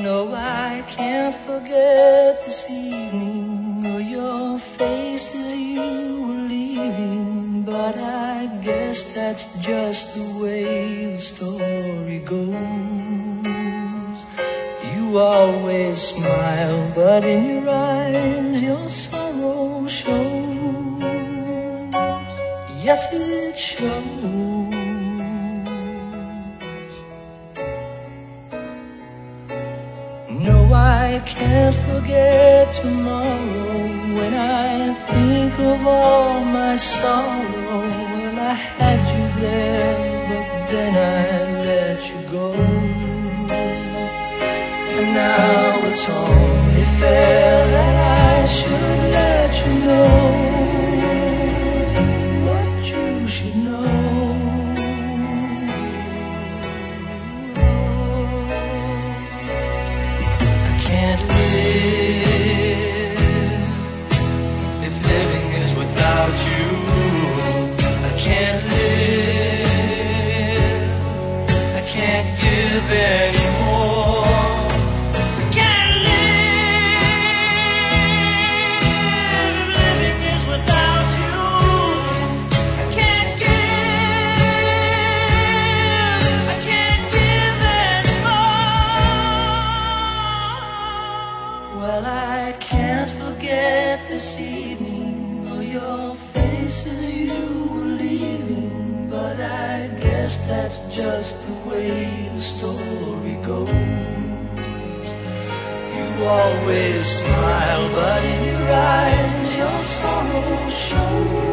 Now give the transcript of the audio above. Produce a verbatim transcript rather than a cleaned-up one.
No, I can't forget this evening or your face as you were leaving, but I guess that's just the way the story goes. You always smile, but in your eyes your sorrow shows. Yes, it shows. No, I can't forget tomorrow when I think of all my sorrow. Well, I had you there, but then I let you go. And now it's only fair that I should let you know what you should know. Can't live if living is without you. I can't live, I can't give anymore. I can't live if living is without you. I can't give, I can't give anymore. Well, I can't forget this evening or your face as you were leaving, but I guess that's just the way the story goes. You always smile, but in your eyes your sorrow shows.